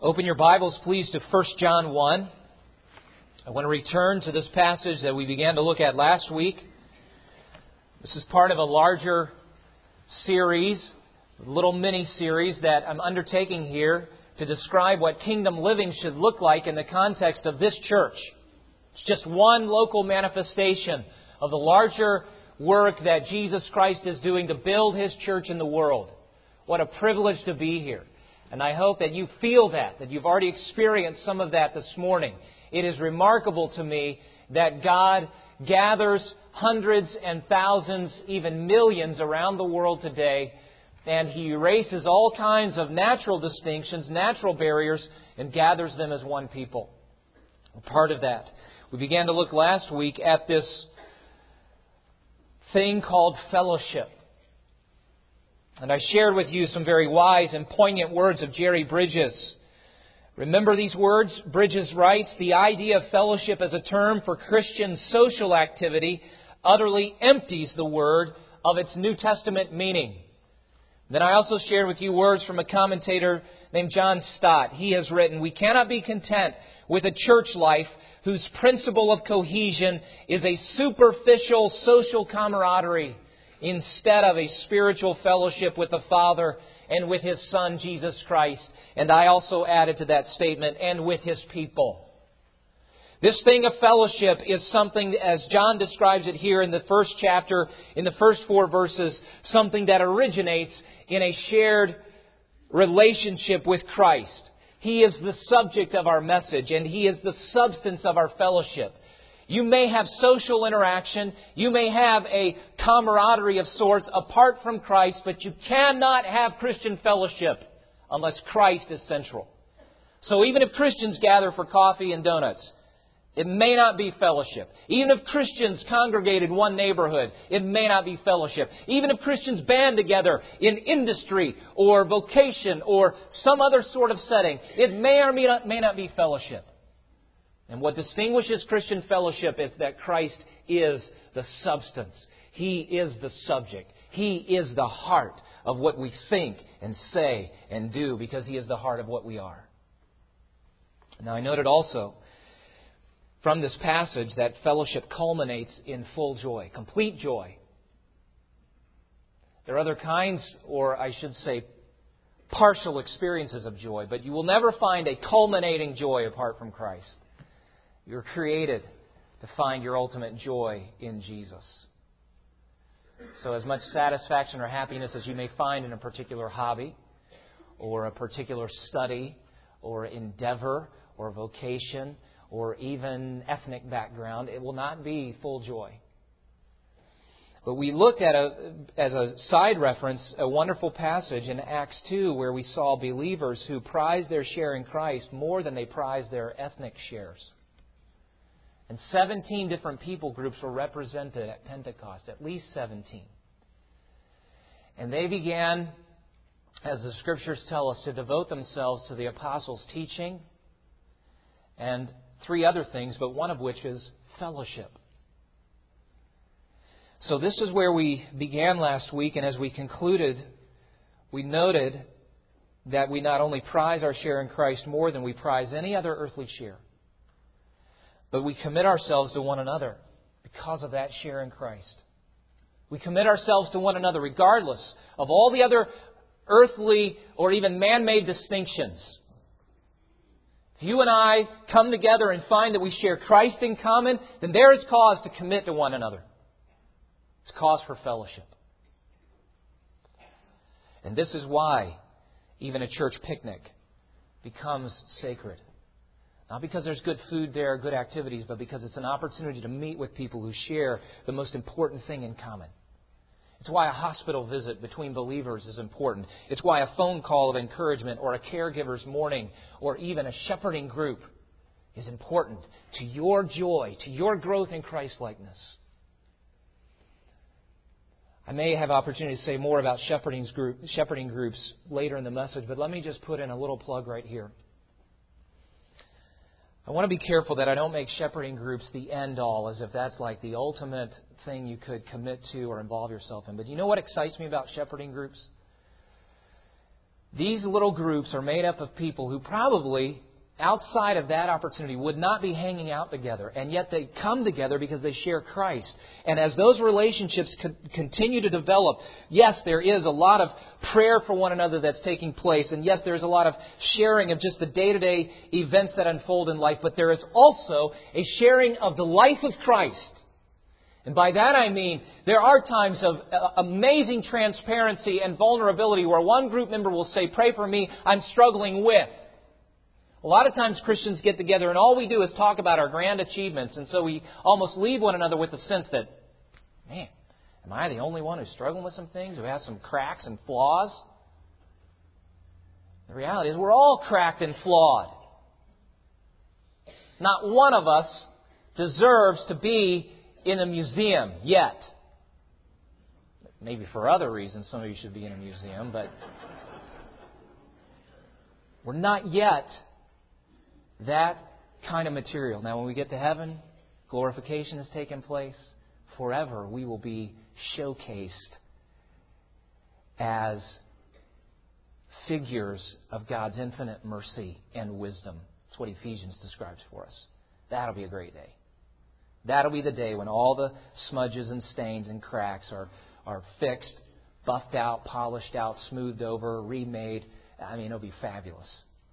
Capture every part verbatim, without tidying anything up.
Open your Bibles, please, to First John one. I want to return to this passage that we began to look at last week. This is part of a larger series, a little mini-series that I'm undertaking here to describe what kingdom living should look like in the context of this church. It's just one local manifestation of the larger work that Jesus Christ is doing to build His church in the world. What a privilege to be here. And I hope that you feel that, that you've already experienced some of that this morning. It is remarkable to me that God gathers hundreds and thousands, even millions around the world today, and He erases all kinds of natural distinctions, natural barriers, and gathers them as one people. A part of that. We began to look last week at this thing called fellowship. And I shared with you some very wise and poignant words of Jerry Bridges. Remember these words? Bridges writes, "The idea of fellowship as a term for Christian social activity utterly empties the word of its New Testament meaning." Then I also shared with you words from a commentator named John Stott. He has written, "We cannot be content with a church life whose principle of cohesion is a superficial social camaraderie instead of a spiritual fellowship with the Father and with His Son, Jesus Christ." And I also added to that statement, "and with His people." This thing of fellowship is something, as John describes it here in the first chapter, in the first four verses, something that originates in a shared relationship with Christ. He is the subject of our message, and He is the substance of our fellowship. You may have social interaction, you may have a camaraderie of sorts apart from Christ, but you cannot have Christian fellowship unless Christ is central. So even if Christians gather for coffee and donuts, it may not be fellowship. Even if Christians congregate in one neighborhood, it may not be fellowship. Even if Christians band together in industry or vocation or some other sort of setting, it may or may not, may not be fellowship. And what distinguishes Christian fellowship is that Christ is the substance. He is the subject. He is the heart of what we think and say and do, because He is the heart of what we are. Now, I noted also from this passage that fellowship culminates in full joy, complete joy. There are other kinds, or I should say, partial experiences of joy, but you will never find a culminating joy apart from Christ. You're created to find your ultimate joy in Jesus. So as much satisfaction or happiness as you may find in a particular hobby, or a particular study, or endeavor, or vocation, or even ethnic background, it will not be full joy. But we looked at, a, as a side reference, a wonderful passage in Acts two where we saw believers who prized their share in Christ more than they prized their ethnic shares. And seventeen different people groups were represented at Pentecost, at least seventeen. And they began, as the Scriptures tell us, to devote themselves to the apostles' teaching and three other things, but one of which is fellowship. So this is where we began last week, and as we concluded, we noted that we not only prize our share in Christ more than we prize any other earthly share, but we commit ourselves to one another because of that share in Christ. We commit ourselves to one another regardless of all the other earthly or even man-made distinctions. If you and I come together and find that we share Christ in common, then there is cause to commit to one another. It's cause for fellowship. And this is why even a church picnic becomes sacred. Not because there's good food there, good activities, but because it's an opportunity to meet with people who share the most important thing in common. It's why a hospital visit between believers is important. It's why a phone call of encouragement or a caregiver's morning or even a shepherding group is important to your joy, to your growth in Christ-likeness. I may have opportunity to say more about shepherding, group, shepherding groups later in the message, but let me just put in a little plug right here. I want to be careful that I don't make shepherding groups the end-all, as if that's like the ultimate thing you could commit to or involve yourself in. But you know what excites me about shepherding groups? These little groups are made up of people who probably, outside of that opportunity, would not be hanging out together. And yet they come together because they share Christ. And as those relationships co- continue to develop, yes, there is a lot of prayer for one another that's taking place. And yes, there's a lot of sharing of just the day-to-day events that unfold in life. But there is also a sharing of the life of Christ. And by that I mean there are times of amazing transparency and vulnerability where one group member will say, "Pray for me, I'm struggling with." A lot of times Christians get together and all we do is talk about our grand achievements. And so we almost leave one another with the sense that, man, am I the only one who's struggling with some things, who has some cracks and flaws? The reality is we're all cracked and flawed. Not one of us deserves to be in a museum yet. Maybe for other reasons some of you should be in a museum, but we're not yet that kind of material. Now, when we get to heaven, glorification has taken place. Forever, we will be showcased as figures of God's infinite mercy and wisdom. That's what Ephesians describes for us. That'll be a great day. That'll be the day when all the smudges and stains and cracks are, are fixed, buffed out, polished out, smoothed over, remade. I mean, it'll be fabulous.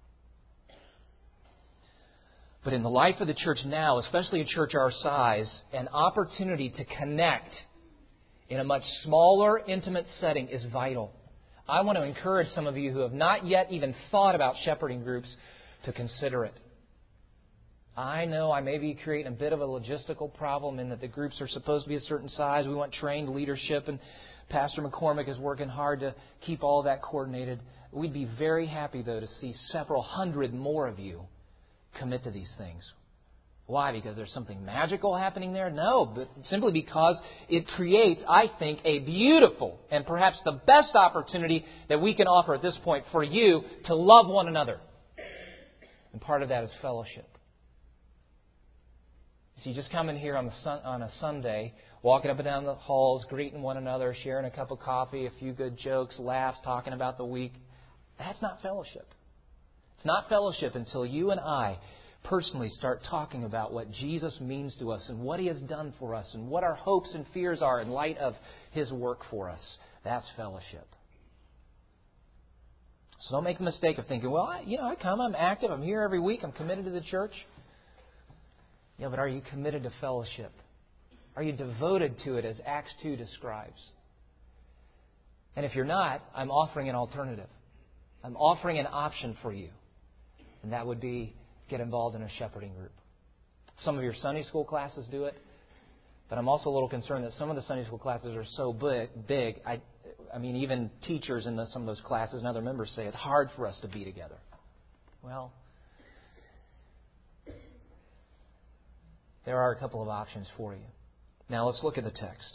But in the life of the church now, especially a church our size, an opportunity to connect in a much smaller, intimate setting is vital. I want to encourage some of you who have not yet even thought about shepherding groups to consider it. I know I may be creating a bit of a logistical problem in that the groups are supposed to be a certain size. We want trained leadership, and Pastor McCormick is working hard to keep all that coordinated. We'd be very happy, though, to see several hundred more of you commit to these things. Why? Because there's something magical happening there? No, but simply because it creates, I think, a beautiful and perhaps the best opportunity that we can offer at this point for you to love one another. And part of that is fellowship. So you just come in here on, the sun, on a Sunday, walking up and down the halls, greeting one another, sharing a cup of coffee, a few good jokes, laughs, talking about the week. That's not fellowship. It's not fellowship until you and I personally start talking about what Jesus means to us and what He has done for us and what our hopes and fears are in light of His work for us. That's fellowship. So don't make the mistake of thinking, well, I, you know, I come, I'm active, I'm here every week, I'm committed to the church. Yeah, but are you committed to fellowship? Are you devoted to it as Acts two describes? And if you're not, I'm offering an alternative. I'm offering an option for you. And that would be get involved in a shepherding group. Some of your Sunday school classes do it. But I'm also a little concerned that some of the Sunday school classes are so big. big I, I mean, even teachers in the, some of those classes and other members say it's hard for us to be together. Well, there are a couple of options for you. Now let's look at the text.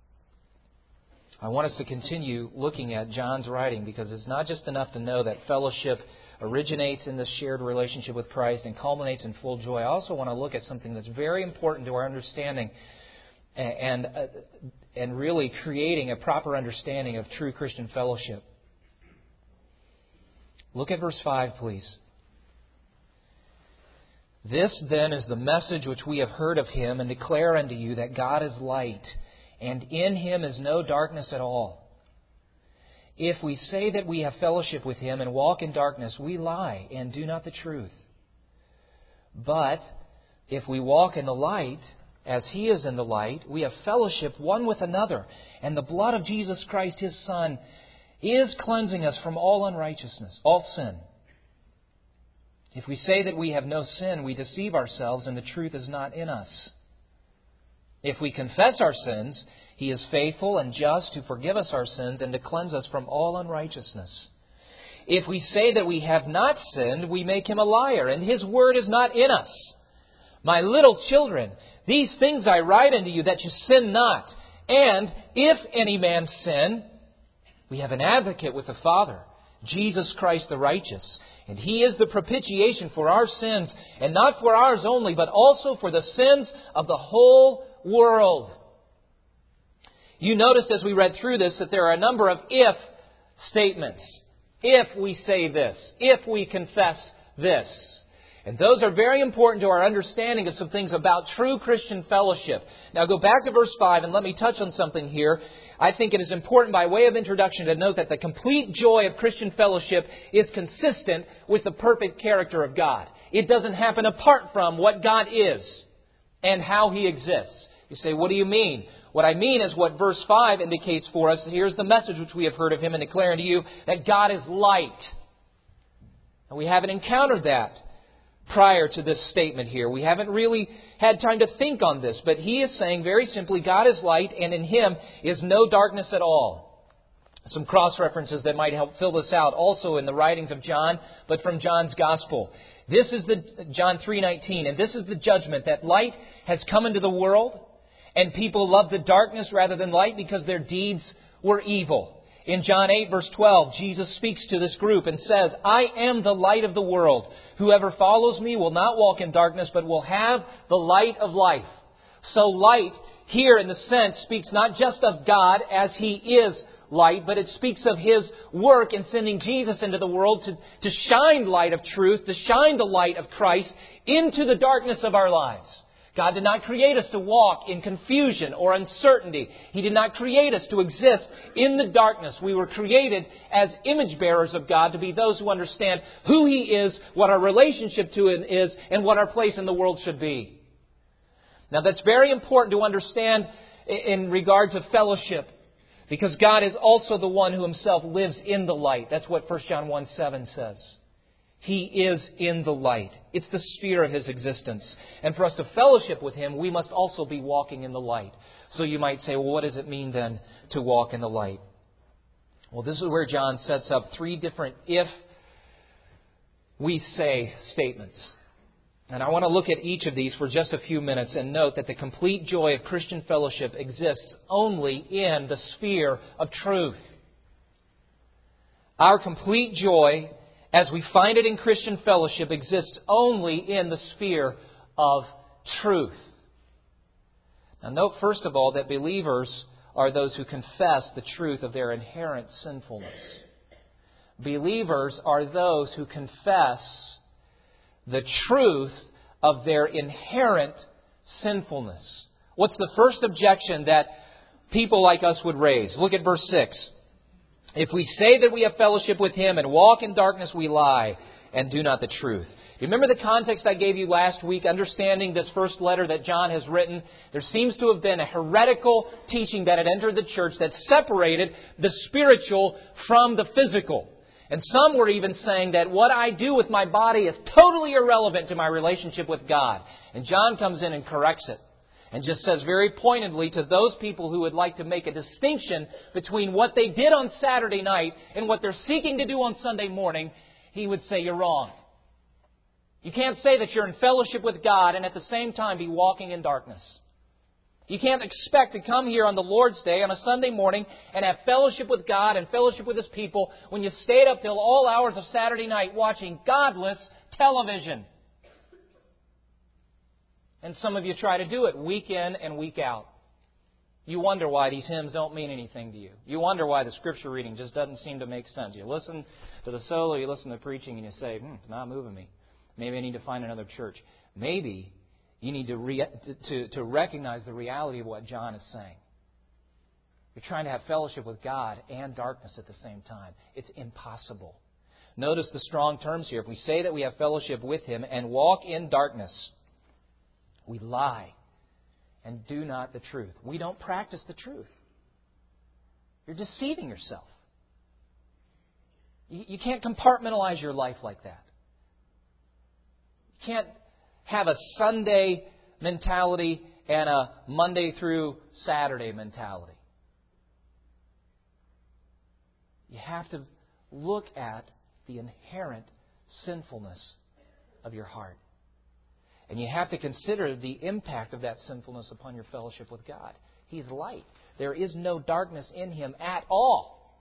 I want us to continue looking at John's writing because it's not just enough to know that fellowship originates in this shared relationship with Christ and culminates in full joy. I also want to look at something that's very important to our understanding and, and, and really creating a proper understanding of true Christian fellowship. Look at verse five, please. This then is the message which we have heard of Him and declare unto you that God is light, and in Him is no darkness at all. If we say that we have fellowship with Him and walk in darkness, we lie and do not the truth. But if we walk in the light, as He is in the light, we have fellowship one with another, and the blood of Jesus Christ, His Son, is cleansing us from all unrighteousness, all sin. If we say that we have no sin, we deceive ourselves, and the truth is not in us. If we confess our sins, He is faithful and just to forgive us our sins and to cleanse us from all unrighteousness. If we say that we have not sinned, we make Him a liar, and His word is not in us. My little children, these things I write unto you that you sin not. And if any man sin, we have an advocate with the Father, Jesus Christ the righteous. And He is the propitiation for our sins, and not for ours only, but also for the sins of the whole world. You noticed as we read through this that there are a number of if statements. if we say this, if we confess this. And those are very important to our understanding of some things about true Christian fellowship. Now go back to verse five and let me touch on something here. I think it is important by way of introduction to note that the complete joy of Christian fellowship is consistent with the perfect character of God. It doesn't happen apart from what God is and how He exists. You say, what do you mean? What I mean is what verse five indicates for us. Here's the message which we have heard of Him and declaring to you that God is light. And we haven't encountered that prior to this statement here. We haven't really had time to think on this. But He is saying very simply, God is light and in Him is no darkness at all. Some cross-references that might help fill this out also in the writings of John, but from John's Gospel. This is the John three nineteen, and this is the judgment, that light has come into the world, and people love the darkness rather than light because their deeds were evil. In John eight verse twelve, Jesus speaks to this group and says, I am the light of the world. Whoever follows me will not walk in darkness, but will have the light of life. So light here in the sense speaks not just of God as He is light, but it speaks of His work in sending Jesus into the world to, to shine light of truth, to shine the light of Christ into the darkness of our lives. God did not create us to walk in confusion or uncertainty. He did not create us to exist in the darkness. We were created as image bearers of God to be those who understand who He is, what our relationship to Him is, and what our place in the world should be. Now that's very important to understand in regard to fellowship, because God is also the one who Himself lives in the light. That's what First John one seven says. He is in the light. It's the sphere of His existence. And for us to fellowship with Him, we must also be walking in the light. So you might say, well, what does it mean then to walk in the light? Well, this is where John sets up three different if we say statements. And I want to look at each of these for just a few minutes and note that the complete joy of Christian fellowship exists only in the sphere of truth. Our complete joy, as we find it in Christian fellowship, exists only in the sphere of truth. Now note first of all that believers are those who confess the truth of their inherent sinfulness. Believers are those who confess the truth of their inherent sinfulness. What's the first objection that people like us would raise? Look at verse six. If we say that we have fellowship with Him and walk in darkness, we lie and do not the truth. You remember the context I gave you last week, understanding this first letter that John has written? There seems to have been a heretical teaching that had entered the church that separated the spiritual from the physical. And some were even saying that what I do with my body is totally irrelevant to my relationship with God. And John comes in and corrects it. And just says very pointedly to those people who would like to make a distinction between what they did on Saturday night and what they're seeking to do on Sunday morning, he would say, you're wrong. You can't say that you're in fellowship with God and at the same time be walking in darkness. You can't expect to come here on the Lord's Day on a Sunday morning and have fellowship with God and fellowship with His people when you stayed up till all hours of Saturday night watching godless television. And some of you try to do it week in and week out. You wonder why these hymns don't mean anything to you. You wonder why the Scripture reading just doesn't seem to make sense. You listen to the solo, you listen to the preaching, and you say, hmm, it's not moving me. Maybe I need to find another church. Maybe you need to, re- to, to recognize the reality of what John is saying. You're trying to have fellowship with God and darkness at the same time. It's impossible. Notice the strong terms here. If we say that we have fellowship with Him and walk in darkness, we lie and do not the truth. We don't practice the truth. You're deceiving yourself. You, you can't compartmentalize your life like that. You can't have a Sunday mentality and a Monday through Saturday mentality. You have to look at the inherent sinfulness of your heart. And you have to consider the impact of that sinfulness upon your fellowship with God. He's light. There is no darkness in Him at all.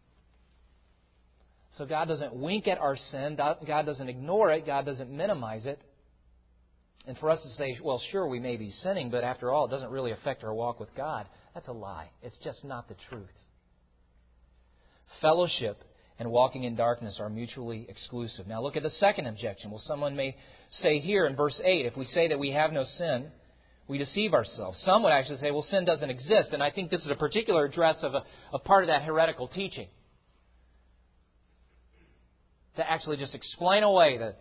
So God doesn't wink at our sin. God doesn't ignore it. God doesn't minimize it. And for us to say, well, sure, we may be sinning, but after all, it doesn't really affect our walk with God. That's a lie. It's just not the truth. Fellowship and walking in darkness are mutually exclusive. Now look at the second objection. Well, someone may say here in verse eight, if we say that we have no sin, we deceive ourselves. Some would actually say, well, sin doesn't exist. And I think this is a particular address of a, a part of that heretical teaching. To actually just explain away the,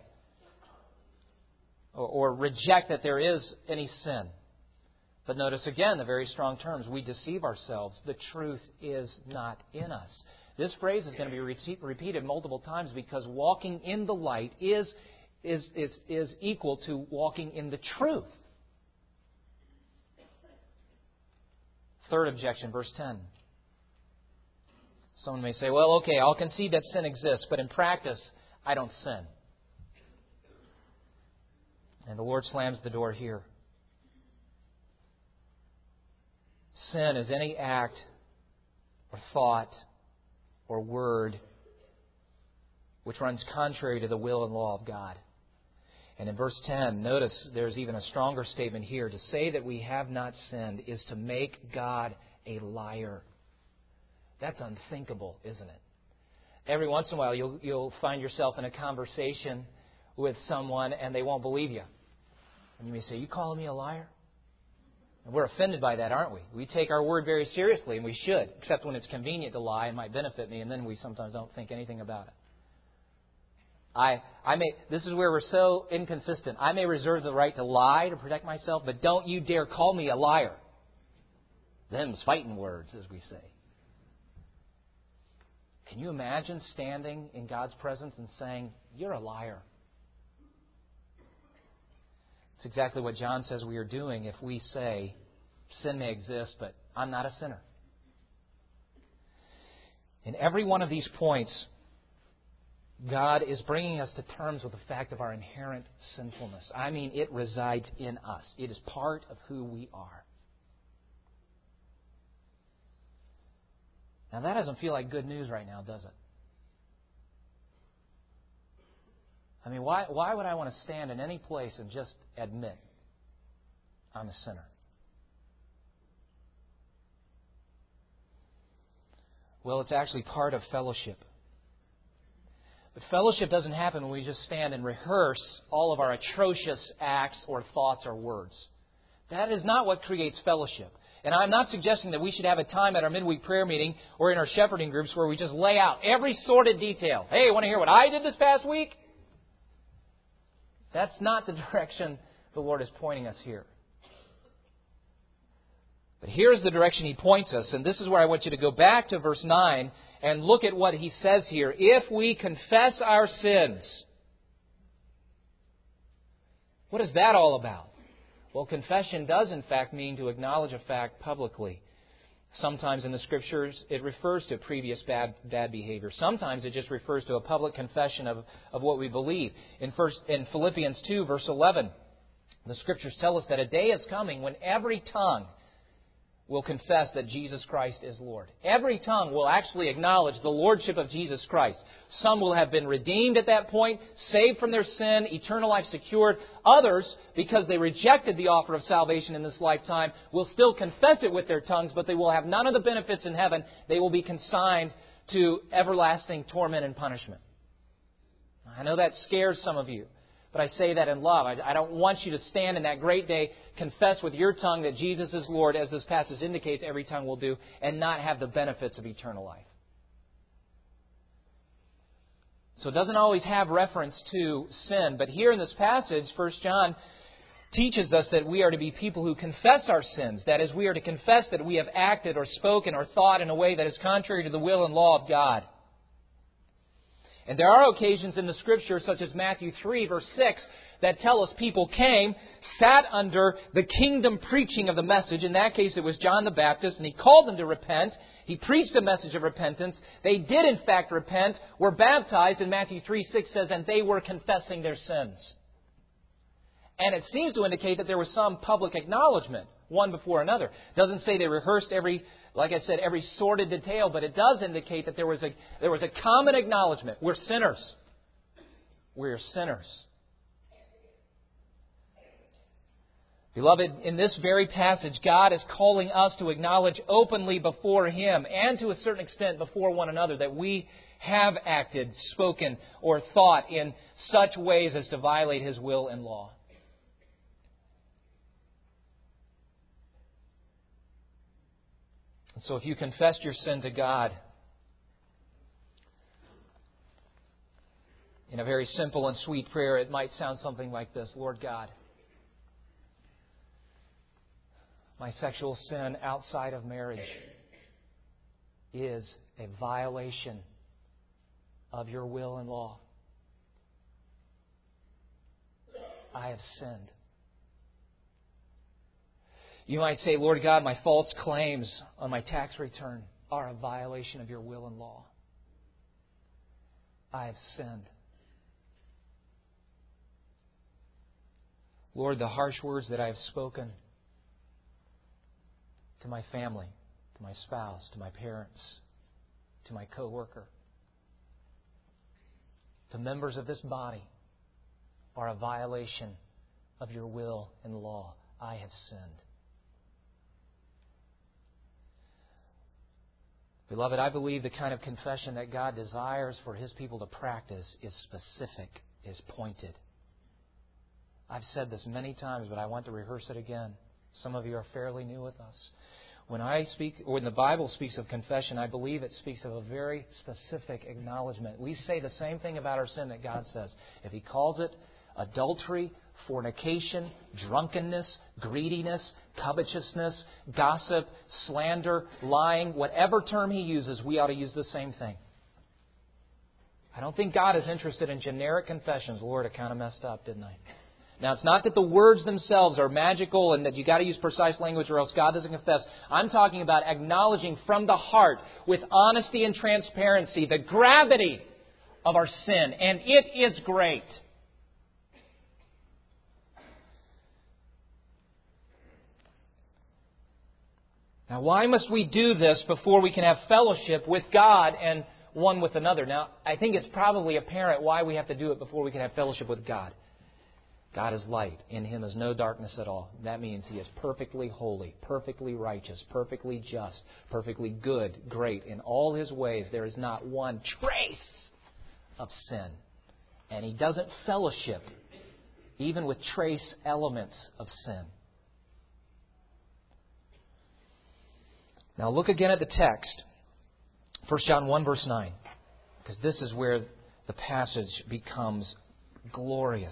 or, or reject that there is any sin. But notice again the very strong terms. We deceive ourselves. The truth is not in us. This phrase is going to be re- repeated multiple times because walking in the light is, is, is, is equal to walking in the truth. Third objection, verse ten. Someone may say, well, okay, I'll concede that sin exists, but in practice, I don't sin. And the Lord slams the door here. Sin is any act or thought or word which runs contrary to the will and law of God. And in verse ten, notice there's even a stronger statement here. To say that we have not sinned is to make God a liar. That's unthinkable, isn't it? Every once in a while you'll, you'll find yourself in a conversation with someone and they won't believe you. And you may say, you calling me a liar? And we're offended by that, aren't we? We take our word very seriously, and we should, except when it's convenient to lie and might benefit me, and then we sometimes don't think anything about it. I, I may. This is where we're so inconsistent. I may reserve the right to lie to protect myself, but don't you dare call me a liar. Them's fighting words, as we say. Can you imagine standing in God's presence and saying, you're a liar? It's exactly what John says we are doing if we say, sin may exist, but I'm not a sinner. In every one of these points, God is bringing us to terms with the fact of our inherent sinfulness. I mean, it resides in us. It is part of who we are. Now, that doesn't feel like good news right now, does it? I mean, why, why would I want to stand in any place and just admit I'm a sinner? Well, it's actually part of fellowship. But fellowship doesn't happen when we just stand and rehearse all of our atrocious acts or thoughts or words. That is not what creates fellowship. And I'm not suggesting that we should have a time at our midweek prayer meeting or in our shepherding groups where we just lay out every sordid detail. Hey, want to hear what I did this past week? That's not the direction the Lord is pointing us here. But here's the direction He points us. And this is where I want you to go back to verse nine and look at what He says here. If we confess our sins. What is that all about? Well, confession does in fact mean to acknowledge a fact publicly. Sometimes in the Scriptures it refers to previous bad bad behavior. Sometimes it just refers to a public confession of, of what we believe. In first in Philippians two, verse eleven, the Scriptures tell us that a day is coming when every tongue will confess that Jesus Christ is Lord. Every tongue will actually acknowledge the Lordship of Jesus Christ. Some will have been redeemed at that point, saved from their sin, eternal life secured. Others, because they rejected the offer of salvation in this lifetime, will still confess it with their tongues, but they will have none of the benefits in heaven. They will be consigned to everlasting torment and punishment. I know that scares some of you. But I say that in love. I, I don't want you to stand in that great day, confess with your tongue that Jesus is Lord, as this passage indicates every tongue will do, and not have the benefits of eternal life. So it doesn't always have reference to sin. But here in this passage, First John teaches us that we are to be people who confess our sins. That is, we are to confess that we have acted or spoken or thought in a way that is contrary to the will and law of God. And there are occasions in the Scripture, such as Matthew three, verse six, that tell us people came, sat under the kingdom preaching of the message. In that case, it was John the Baptist, and he called them to repent. He preached a message of repentance. They did, in fact, repent, were baptized, and Matthew three six says, and they were confessing their sins. And it seems to indicate that there was some public acknowledgement, one before another. It doesn't say they rehearsed every, like I said, every sordid detail, but it does indicate that there was a there was a common acknowledgement. We're sinners. We're sinners. Beloved, in this very passage, God is calling us to acknowledge openly before Him and to a certain extent before one another that we have acted, spoken, or thought in such ways as to violate His will and law. And so if you confessed your sin to God in a very simple and sweet prayer, it might sound something like this. Lord God, my sexual sin outside of marriage is a violation of your will and law. I have sinned. You might say, Lord God, my false claims on my tax return are a violation of your will and law. I have sinned. Lord, the harsh words that I have spoken to my family, to my spouse, to my parents, to my co-worker, to members of this body are a violation of your will and law. I have sinned. Beloved, I believe the kind of confession that God desires for His people to practice is specific, is pointed. I've said this many times, but I want to rehearse it again. Some of you are fairly new with us. When I speak, or when the Bible speaks of confession, I believe it speaks of a very specific acknowledgement. We say the same thing about our sin that God says. If He calls it adultery, fornication, drunkenness, greediness, covetousness, gossip, slander, lying, whatever term He uses, we ought to use the same thing. I don't think God is interested in generic confessions. Lord, I kind of messed up, didn't I? Now, it's not that the words themselves are magical and that you got to use precise language or else God doesn't confess. I'm talking about acknowledging from the heart, with honesty and transparency, the gravity of our sin. And it is great. Now, why must we do this before we can have fellowship with God and one with another? Now, I think it's probably apparent why we have to do it before we can have fellowship with God. God is light. In Him is no darkness at all. That means He is perfectly holy, perfectly righteous, perfectly just, perfectly good, great. In all His ways, there is not one trace of sin. And He doesn't fellowship even with trace elements of sin. Now look again at the text. First John one verse nine. Because this is where the passage becomes glorious.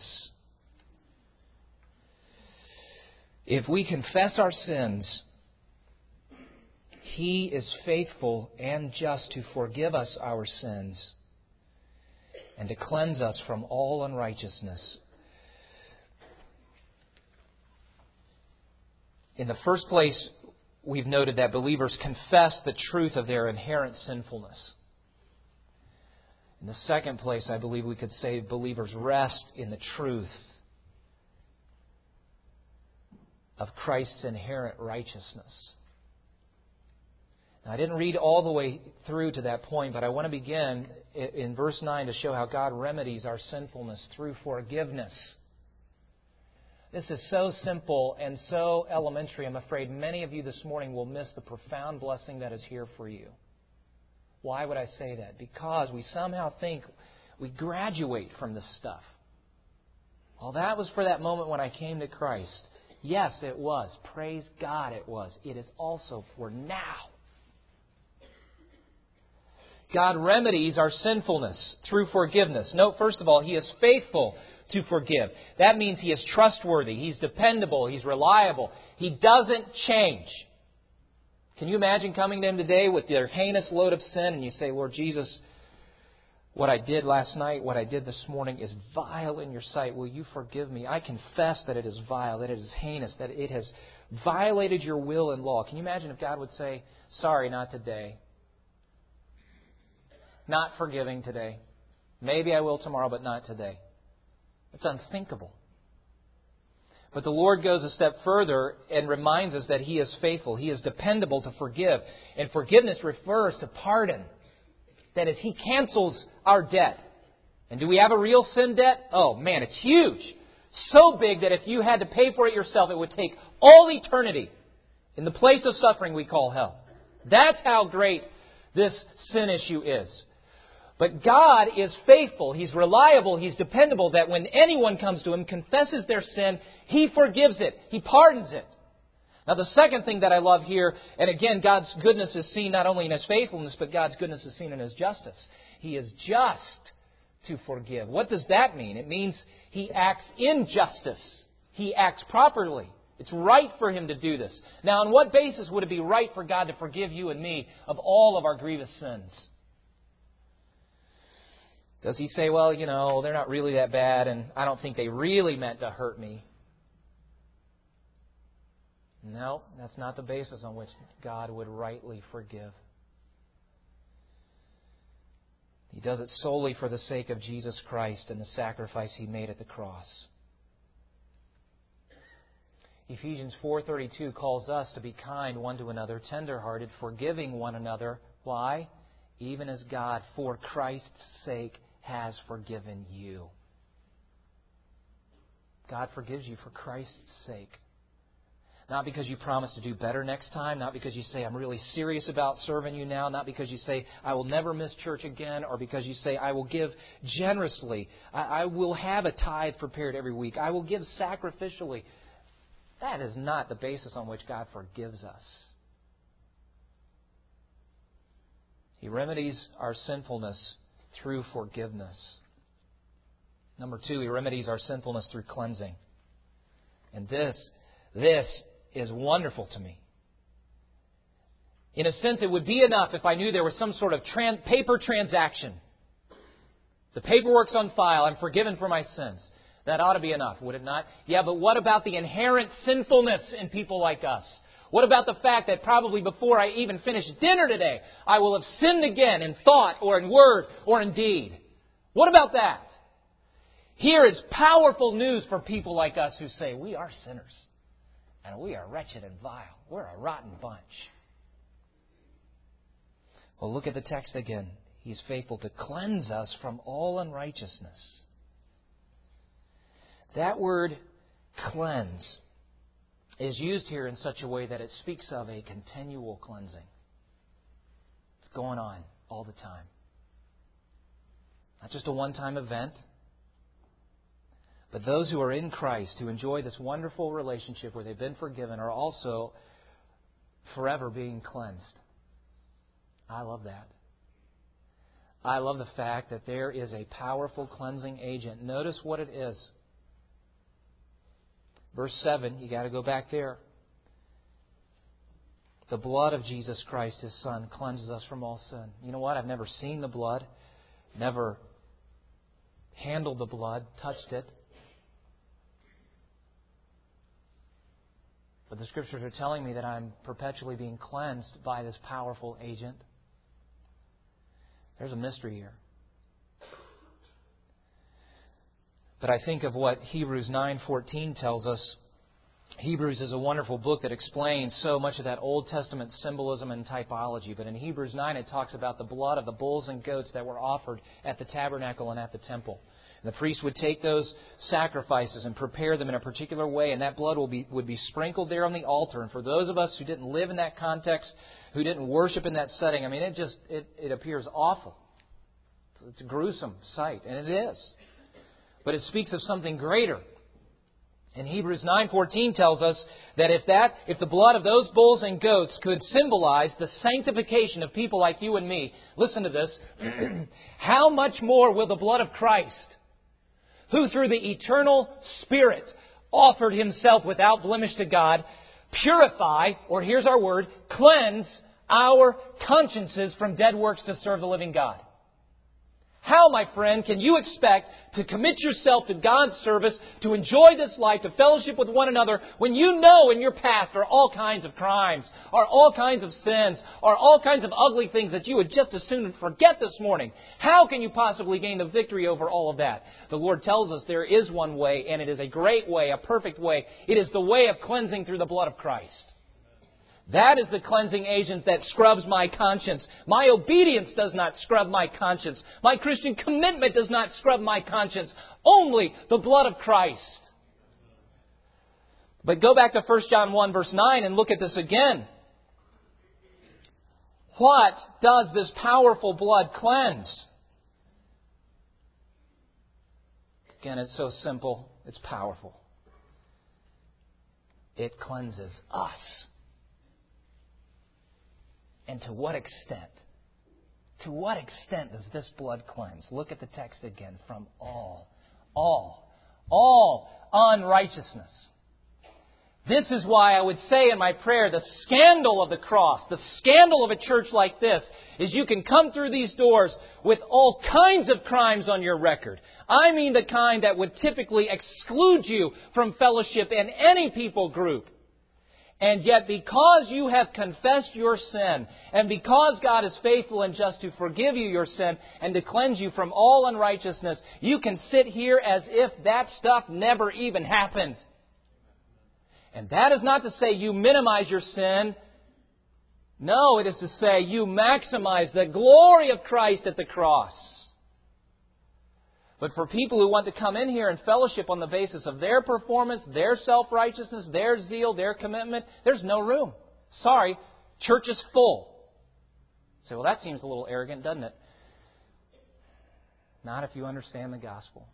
If we confess our sins, He is faithful and just to forgive us our sins and to cleanse us from all unrighteousness. In the first place, we've noted that believers confess the truth of their inherent sinfulness. In the second place, I believe we could say believers rest in the truth of Christ's inherent righteousness. Now, I didn't read all the way through to that point, but I want to begin in verse nine to show how God remedies our sinfulness through forgiveness. This is so simple and so elementary. I'm afraid many of you this morning will miss the profound blessing that is here for you. Why would I say that? Because we somehow think we graduate from this stuff. Well, that was for that moment when I came to Christ. Yes, it was. Praise God, it was. It is also for now. God remedies our sinfulness through forgiveness. Note, first of all, He is faithful to forgive. That means He is trustworthy. He's dependable. He's reliable. He doesn't change. Can you imagine coming to Him today with your heinous load of sin and you say, Lord Jesus, what I did last night, what I did this morning is vile in your sight. Will you forgive me? I confess that it is vile, that it is heinous, that it has violated your will and law. Can you imagine if God would say, sorry, not today. Not forgiving today. Maybe I will tomorrow, but not today. It's unthinkable. But the Lord goes a step further and reminds us that He is faithful. He is dependable to forgive. And forgiveness refers to pardon. That is, He cancels our debt. And do we have a real sin debt? Oh, man, it's huge. So big that if you had to pay for it yourself, it would take all eternity in the place of suffering we call hell. That's how great this sin issue is. But God is faithful. He's reliable. He's dependable, that when anyone comes to Him, confesses their sin, He forgives it. He pardons it. Now, the second thing that I love here, and again, God's goodness is seen not only in His faithfulness, but God's goodness is seen in His justice. He is just to forgive. What does that mean? It means He acts in justice. He acts properly. It's right for Him to do this. Now, on what basis would it be right for God to forgive you and me of all of our grievous sins? Does He say, well, you know, they're not really that bad, and I don't think they really meant to hurt me? No, that's not the basis on which God would rightly forgive. He does it solely for the sake of Jesus Christ and the sacrifice He made at the cross. Ephesians four thirty-two calls us to be kind one to another, tender-hearted, forgiving one another. Why? Even as God, for Christ's sake, has forgiven you. God forgives you for Christ's sake. Not because you promise to do better next time. Not because you say, I'm really serious about serving you now. Not because you say, I will never miss church again. Or because you say, I will give generously. I, I will have a tithe prepared every week. I will give sacrificially. That is not the basis on which God forgives us. He remedies our sinfulness through forgiveness. Number two, He remedies our sinfulness through cleansing. And this, this is wonderful to me. In a sense, it would be enough if I knew there was some sort of tran- paper transaction. The paperwork's on file. I'm forgiven for my sins. That ought to be enough, would it not? Yeah, but what about the inherent sinfulness in people like us? What about the fact that probably before I even finish dinner today, I will have sinned again in thought or in word or in deed? What about that? Here is powerful news for people like us who say, we are sinners. And we are wretched and vile. We're a rotten bunch. Well, look at the text again. He is faithful to cleanse us from all unrighteousness. That word cleanse is used here in such a way that it speaks of a continual cleansing. It's going on all the time. Not just a one-time event. But those who are in Christ, who enjoy this wonderful relationship where they've been forgiven, are also forever being cleansed. I love that. I love the fact that there is a powerful cleansing agent. Notice what it is. Verse seven, you got to go back there. The blood of Jesus Christ, His Son, cleanses us from all sin. You know what? I've never seen the blood, never handled the blood, touched it. But the Scriptures are telling me that I'm perpetually being cleansed by this powerful agent. There's a mystery here. But I think of what Hebrews nine fourteen tells us. Hebrews is a wonderful book that explains so much of that Old Testament symbolism and typology. But in Hebrews nine it talks about the blood of the bulls and goats that were offered at the tabernacle and at the temple. And the priest would take those sacrifices and prepare them in a particular way, and that blood will be, would be sprinkled there on the altar. And for those of us who didn't live in that context, who didn't worship in that setting, I mean, it just it, it appears awful. It's a gruesome sight, and it is. But it speaks of something greater. And Hebrews nine fourteen tells us that if that, if the blood of those bulls and goats could symbolize the sanctification of people like you and me, listen to this, how much more will the blood of Christ, who through the eternal Spirit offered Himself without blemish to God, purify, or here's our word, cleanse our consciences from dead works to serve the living God? How, my friend, can you expect to commit yourself to God's service, to enjoy this life, to fellowship with one another, when you know in your past are all kinds of crimes, are all kinds of sins, are all kinds of ugly things that you would just as soon forget this morning? How can you possibly gain the victory over all of that? The Lord tells us there is one way, and it is a great way, a perfect way. It is the way of cleansing through the blood of Christ. That is the cleansing agent that scrubs my conscience. My obedience does not scrub my conscience. My Christian commitment does not scrub my conscience. Only the blood of Christ. But go back to First John one verse nine and look at this again. What does this powerful blood cleanse? Again, it's so simple. It's powerful. It cleanses us. And to what extent? To what extent does this blood cleanse? Look at the text again. From all, all, all unrighteousness. This is why I would say in my prayer, the scandal of the cross, the scandal of a church like this, is you can come through these doors with all kinds of crimes on your record. I mean the kind that would typically exclude you from fellowship in any people group. And yet because you have confessed your sin, and because God is faithful and just to forgive you your sin and to cleanse you from all unrighteousness, you can sit here as if that stuff never even happened. And that is not to say you minimize your sin. No, it is to say you maximize the glory of Christ at the cross. But for people who want to come in here and fellowship on the basis of their performance, their self-righteousness, their zeal, their commitment, there's no room. Sorry, church is full. You say, well, that seems a little arrogant, doesn't it? Not if you understand the gospel.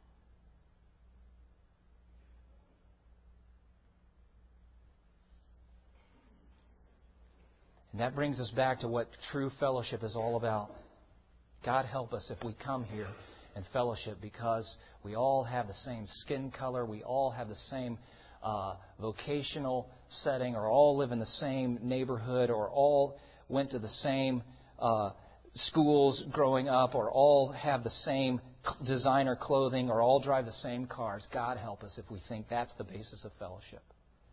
And that brings us back to what true fellowship is all about. God help us if we come here and fellowship because we all have the same skin color, we all have the same uh, vocational setting, or all live in the same neighborhood, or all went to the same uh, schools growing up, or all have the same designer clothing, or all drive the same cars. God help us if we think that's the basis of fellowship.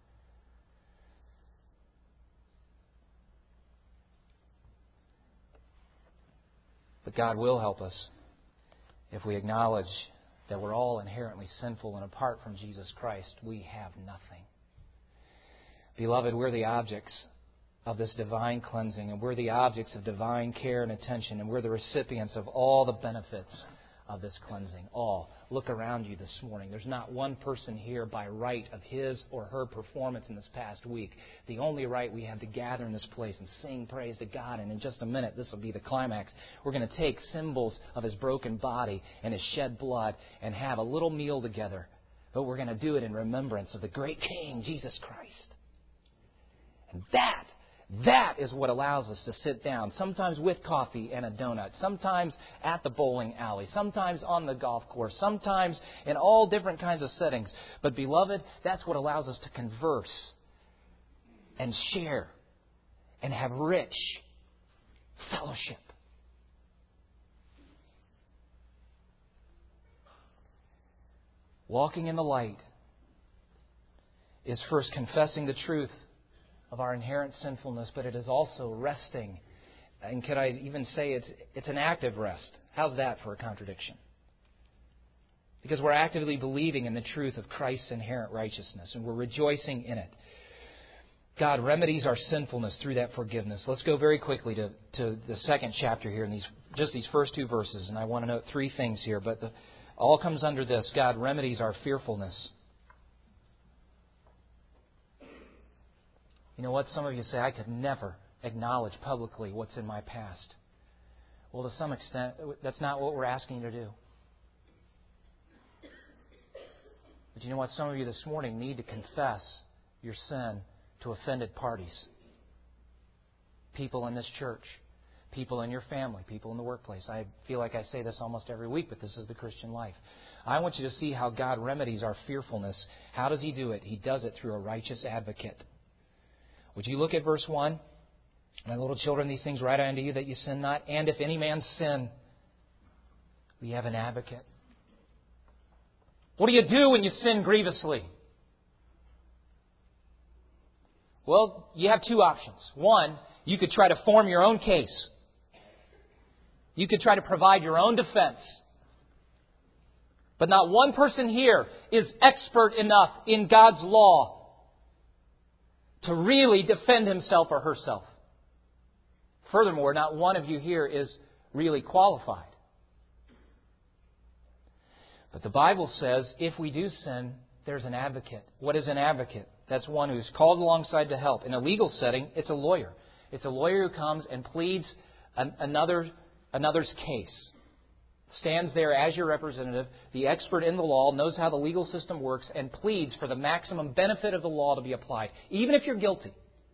But God will help us if we acknowledge that we're all inherently sinful, and apart from Jesus Christ, we have nothing. Beloved, we're the objects of this divine cleansing, and we're the objects of divine care and attention, and we're the recipients of all the benefits of this cleansing. All. Look around you this morning. There's not one person here by right of his or her performance in this past week. The only right we have to gather in this place and sing praise to God. And in just a minute, this will be the climax. We're going to take symbols of His broken body and His shed blood and have a little meal together. But we're going to do it in remembrance of the great King, Jesus Christ. And that That is what allows us to sit down, sometimes with coffee and a donut, sometimes at the bowling alley, sometimes on the golf course, sometimes in all different kinds of settings. But beloved, that's what allows us to converse and share and have rich fellowship. Walking in the light is first confessing the truth of our inherent sinfulness, but it is also resting. And could I even say it's it's an active rest? How's that for a contradiction? Because we're actively believing in the truth of Christ's inherent righteousness, and we're rejoicing in it. God remedies our sinfulness through that forgiveness. Let's go very quickly to, to the second chapter here in these just these first two verses, and I want to note three things here, but the, all comes under this. God remedies our fearfulness. You know what? Some of you say, I could never acknowledge publicly what's in my past. Well, to some extent, that's not what we're asking you to do. But you know what? Some of you this morning need to confess your sin to offended parties. People in this church, people in your family, people in the workplace. I feel like I say this almost every week, but this is the Christian life. I want you to see how God remedies our fearfulness. How does He do it? He does it through a righteous advocate. Would you look at verse one? My little children, these things write I unto you that you sin not. And if any man sin, we have an advocate. What do you do when you sin grievously? Well, you have two options. One, you could try to form your own case. You could try to provide your own defense. But not one person here is expert enough in God's law to really defend himself or herself. Furthermore, not one of you here is really qualified. But the Bible says if we do sin, there's an advocate. What is an advocate? That's one who's called alongside to help. In a legal setting, it's a lawyer. It's a lawyer who comes and pleads an, another, another's case. stands there as your representative, the expert in the law, knows how the legal system works, and pleads for the maximum benefit of the law to be applied, even if you're guilty.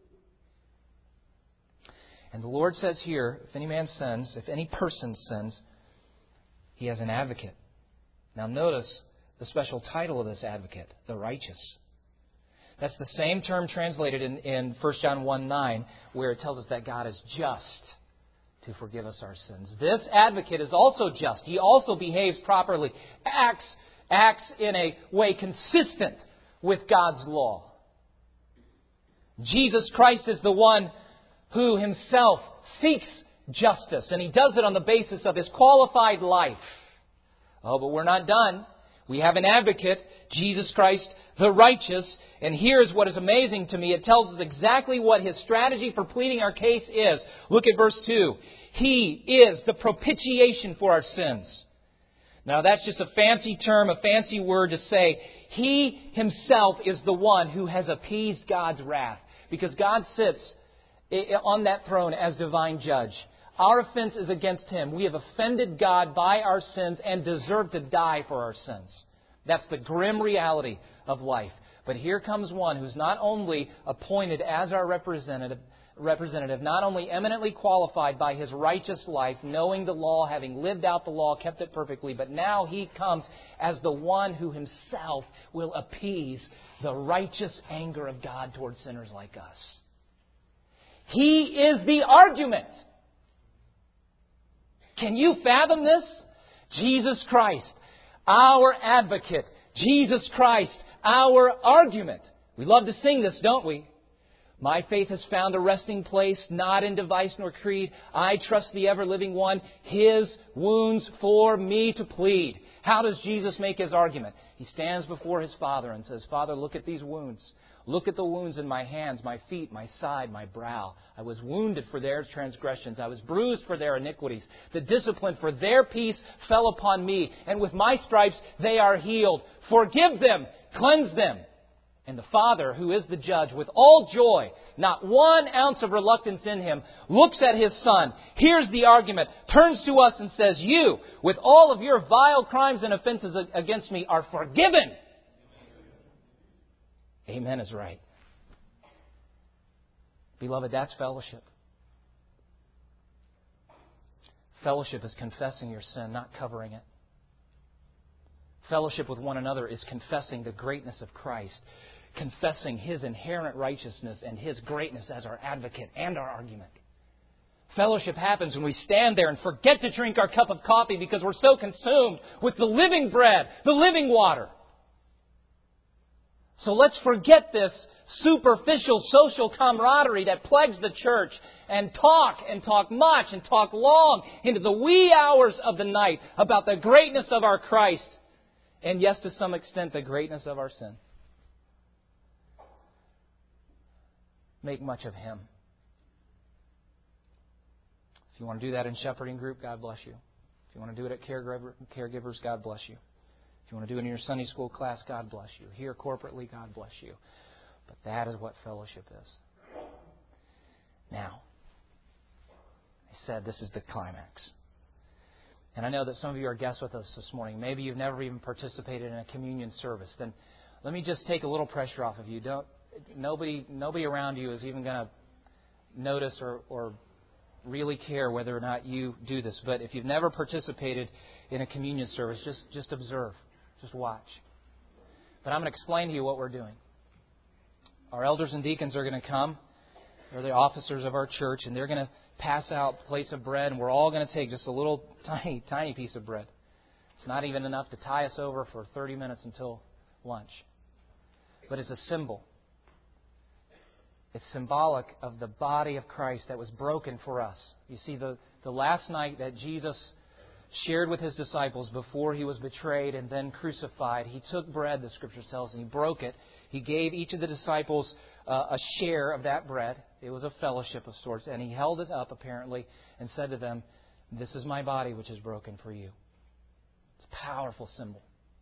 And the Lord says here, if any man sins, if any person sins, he has an advocate. Now notice the special title of this advocate, the righteous. That's the same term translated in, in First John one nine, where it tells us that God is just to forgive us our sins. This advocate is also just. He also behaves properly, acts, acts in a way consistent with God's law. Jesus Christ is the one who Himself seeks justice, and He does it on the basis of His qualified life. Oh, but we're not done. We have an advocate, Jesus Christ, the righteous. And here's what is amazing to me. It tells us exactly what His strategy for pleading our case is. Look at verse two. He is the propitiation for our sins. Now that's just a fancy term, a fancy word to say He Himself is the one who has appeased God's wrath. Because God sits on that throne as divine judge. Our offense is against Him. We have offended God by our sins and deserve to die for our sins. That's the grim reality of life. But here comes one who's not only appointed as our representative, representative, not only eminently qualified by His righteous life, knowing the law, having lived out the law, kept it perfectly, but now He comes as the one who Himself will appease the righteous anger of God towards sinners like us. He is the argument. Can you fathom this? Jesus Christ, our advocate. Jesus Christ, our argument. We love to sing this, don't we? My faith has found a resting place, not in device nor creed. I trust the ever-living one, His wounds for me to plead. How does Jesus make His argument? He stands before His Father and says, Father, look at these wounds. Look at the wounds in my hands, my feet, my side, my brow. I was wounded for their transgressions. I was bruised for their iniquities. The discipline for their peace fell upon me. And with my stripes they are healed. Forgive them. Cleanse them. And the Father, who is the judge, with all joy, not one ounce of reluctance in Him, looks at His Son, hears the argument, turns to us and says, you, with all of your vile crimes and offenses against me, are forgiven. Amen is right. Beloved, that's fellowship. Fellowship is confessing your sin, not covering it. Fellowship with one another is confessing the greatness of Christ, confessing His inherent righteousness and His greatness as our advocate and our argument. Fellowship happens when we stand there and forget to drink our cup of coffee because we're so consumed with the living bread, the living water. So let's forget this superficial social camaraderie that plagues the church and talk and talk much and talk long into the wee hours of the night about the greatness of our Christ and, yes, to some extent, the greatness of our sin. Make much of Him. If you want to do that in shepherding group, God bless you. If you want to do it at caregiver, caregivers, God bless you. If you want to do it in your Sunday school class, God bless you. Here corporately, God bless you. But that is what fellowship is. Now, I said this is the climax. And I know that some of you are guests with us this morning. Maybe you've never even participated in a communion service. Then let me just take a little pressure off of you. Don't nobody nobody around you is even going to notice or, or really care whether or not you do this. But if you've never participated in a communion service, just, just observe. Just watch. But I'm going to explain to you what we're doing. Our elders and deacons are going to come. They're the officers of our church, and they're going to pass out plates of bread, and we're all going to take just a little tiny, tiny piece of bread. It's not even enough to tie us over for thirty minutes until lunch. But it's a symbol. It's symbolic of the body of Christ that was broken for us. You see, the, the last night that Jesus shared with His disciples before He was betrayed and then crucified, He took bread, the Scriptures tells us, and He broke it. He gave each of the disciples uh, a share of that bread. It was a fellowship of sorts. And He held it up, apparently, and said to them, "This is my body which is broken for you." It's a powerful symbol.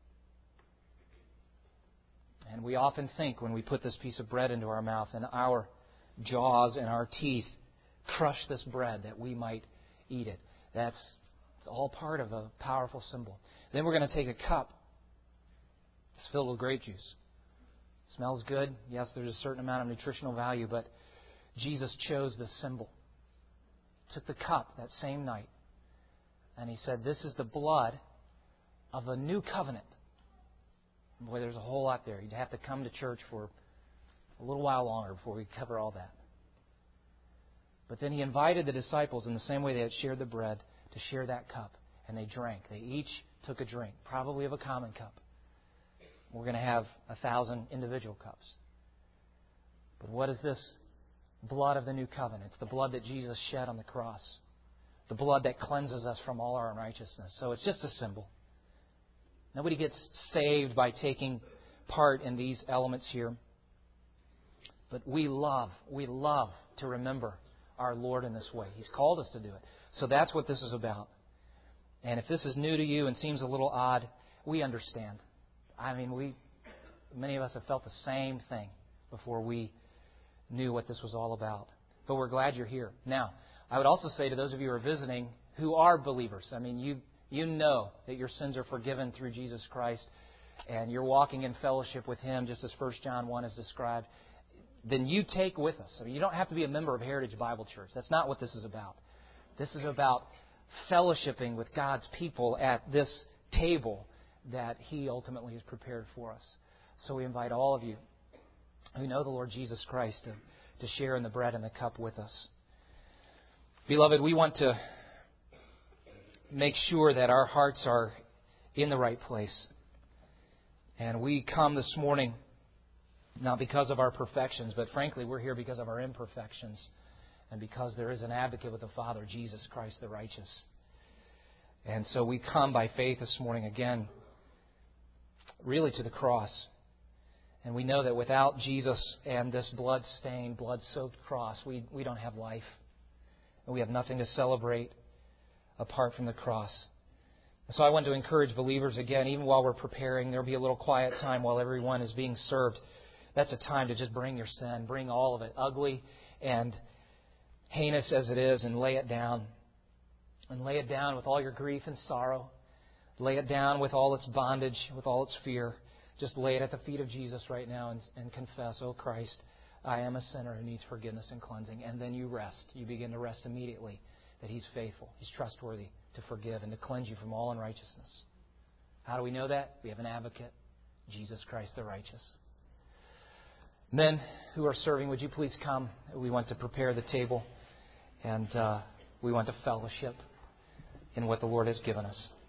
And we often think when we put this piece of bread into our mouth and our jaws and our teeth crush this bread that we might eat it. That's It's all part of a powerful symbol. Then we're going to take a cup. It's filled with grape juice. It smells good. Yes, there's a certain amount of nutritional value, but Jesus chose this symbol. Took the cup that same night, and He said, this is the blood of a new covenant. Boy, there's a whole lot there. You'd have to come to church for a little while longer before we cover all that. But then He invited the disciples in the same way they had shared the bread to share that cup. And they drank. They each took a drink, probably of a common cup. We're going to have a thousand individual cups. But what is this blood of the new covenant? It's the blood that Jesus shed on the cross. The blood that cleanses us from all our unrighteousness. So it's just a symbol. Nobody gets saved by taking part in these elements here. But we love, we love to remember our Lord in this way. He's called us to do it. So that's what this is about. And if this is new to you and seems a little odd, we understand. I mean, we many of us have felt the same thing before we knew what this was all about. But we're glad you're here. Now, I would also say to those of you who are visiting who are believers, I mean, you you know that your sins are forgiven through Jesus Christ and you're walking in fellowship with Him, just as First John one is described, then you take with us. I mean, you don't have to be a member of Heritage Bible Church. That's not what this is about. This is about fellowshipping with God's people at this table that He ultimately has prepared for us. So we invite all of you who know the Lord Jesus Christ to, to share in the bread and the cup with us. Beloved, we want to make sure that our hearts are in the right place. And we come this morning not because of our perfections, but frankly, we're here because of our imperfections and because there is an advocate with the Father, Jesus Christ the righteous. And so we come by faith this morning again, really to the cross. And we know that without Jesus and this blood-stained, blood-soaked cross, we, we don't have life. And we have nothing to celebrate apart from the cross. So I want to encourage believers again, even while we're preparing, there'll be a little quiet time while everyone is being served. That's a time to just bring your sin, bring all of it, ugly and heinous as it is, and lay it down. And lay it down with all your grief and sorrow. Lay it down with all its bondage, with all its fear. Just lay it at the feet of Jesus right now and, and confess, "Oh Christ, I am a sinner who needs forgiveness and cleansing." And then you rest. You begin to rest immediately that He's faithful. He's trustworthy to forgive and to cleanse you from all unrighteousness. How do we know that? We have an advocate, Jesus Christ the righteous. Men who are serving, would you please come? We want to prepare the table, and uh, we want to fellowship in what the Lord has given us.